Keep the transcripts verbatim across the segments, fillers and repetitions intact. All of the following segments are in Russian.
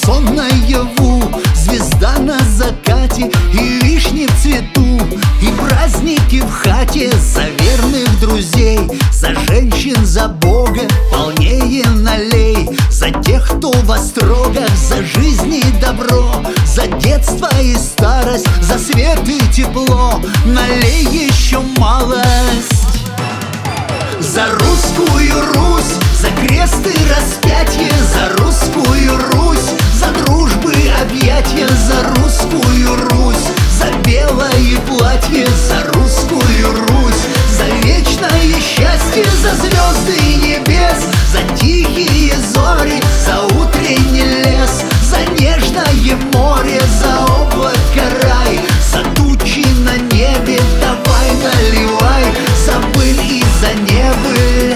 сон наяву, звезда на закате и вишни в цвету, и праздники в хате за верных друзей, за женщин, за Бога полнее налей, за тех, кто во строгах, за жизнь и добро, за детство и старость, за свет и тепло. Налей еще малость. За русскую Русь, за крест и распятие, за русскую Русь, за дружбы объятия, за русскую Русь, за белое платье, за русскую Русь, за вечное счастье, за звезды небес, за тихие зори, за утренний лес, за нежное море, за облако рай, за тучи на небе, давай наливай, за быль и за небыль.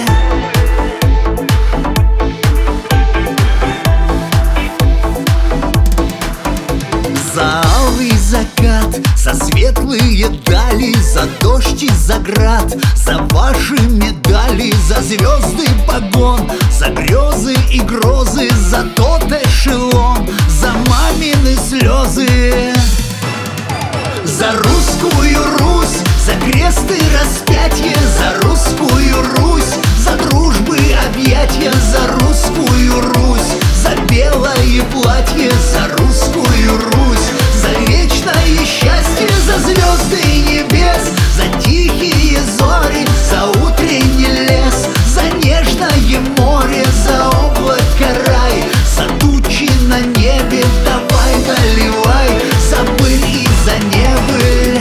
За алый закат, за светлые дали, за дождь и за град, за ваши медали, за звезды погон, за грезы и грозы, за тот эшелон, за мамины слезы. За русскую Русь, за крест и распятие, за русскую Русь, за дружбы объятия, за русскую Русь, за белое платье, за русскую Русь, за вечное счастье, за звезды небес, за тихие зори, за утренний лес, за нежное море, за облако рай, за тучи на небе, давай наливай, за быль и за небыль.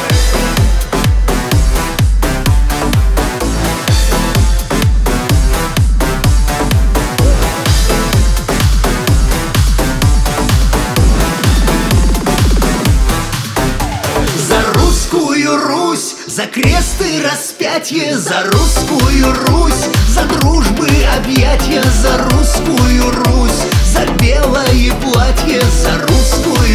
За крест и распятие, за русскую Русь, за дружбы объятия, за русскую Русь, за белое платье, за русскую